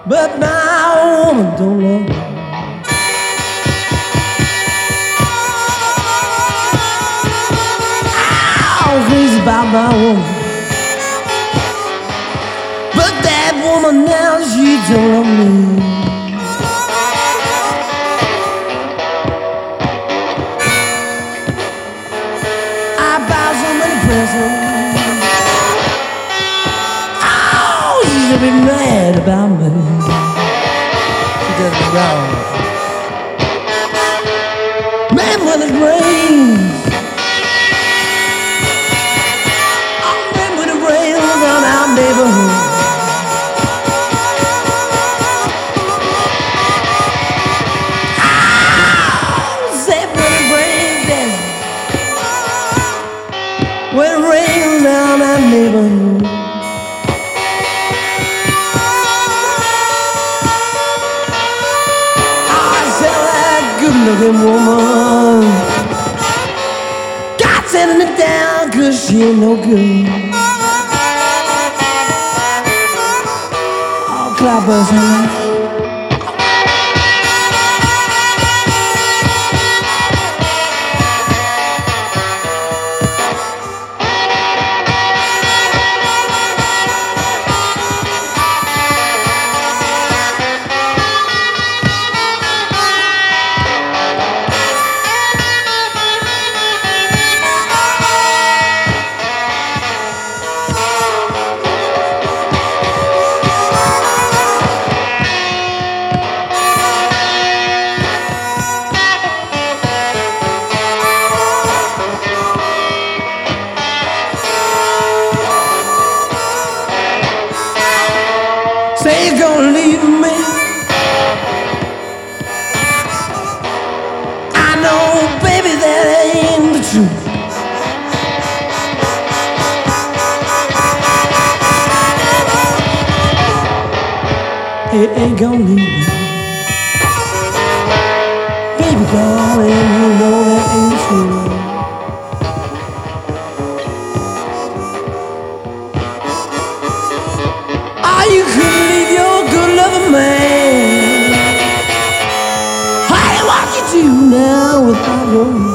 but my woman don't love me. I'm crazy about my woman, but that woman now, she don't love me. I buy so many presents. Oh, she'll be mad about me. She does me wrong. Man, when it rains, oh man, when it rains on our neighborhood, oh, say when it rains, yeah. When it rains down our neighborhood, I said that good-looking woman, God sending me down 'cause she ain't no good. Oh, clappers, honey. Say you're gonna leave me. I know, baby, that ain't the truth. It ain't gonna leave me. Baby, darling, you know that ain't true. Oh, you couldn't leave your good-loving man. Hey, what you do now without your man?